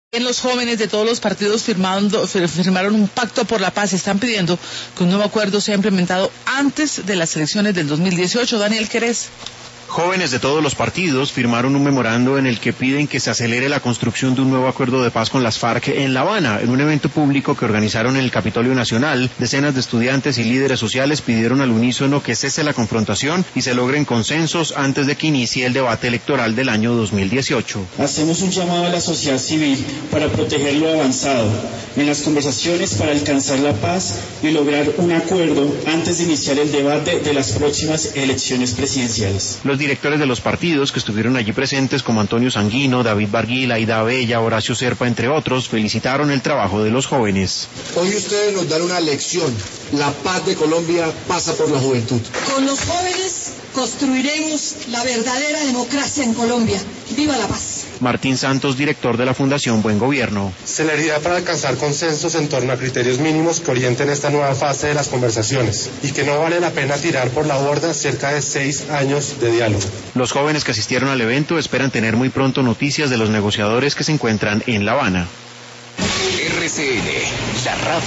En los jóvenes de todos los partidos firmaron un pacto por la paz y están pidiendo que un nuevo acuerdo sea implementado antes de las elecciones del 2018. Daniel Querés. Jóvenes de todos los partidos firmaron un memorando en el que piden que se acelere la construcción de un nuevo acuerdo de paz con las FARC en La Habana. En un evento público que organizaron en el Capitolio Nacional, decenas de estudiantes y líderes sociales pidieron al unísono que cese la confrontación y se logren consensos antes de que inicie el debate electoral del año 2018. Hacemos un llamado a la sociedad civil para proteger lo avanzado en las conversaciones para alcanzar la paz y lograr un acuerdo antes de iniciar el debate de las próximas elecciones presidenciales. Los directores de los partidos que estuvieron allí presentes, como Antonio Sanguino, David Barguil, Aida Abella, Horacio Serpa, entre otros, felicitaron el trabajo de los jóvenes. Hoy ustedes nos dan una lección. La paz de Colombia pasa por la juventud. Con los jóvenes construiremos la verdadera democracia en Colombia. ¡Viva la paz! Martín Santos, director de la Fundación Buen Gobierno. Celeridad para alcanzar consensos en torno a criterios mínimos que orienten esta nueva fase de las conversaciones y que no vale la pena tirar por la borda cerca de 6 años de diálogo. Los jóvenes que asistieron al evento esperan tener muy pronto noticias de los negociadores que se encuentran en La Habana. RCN, la radio.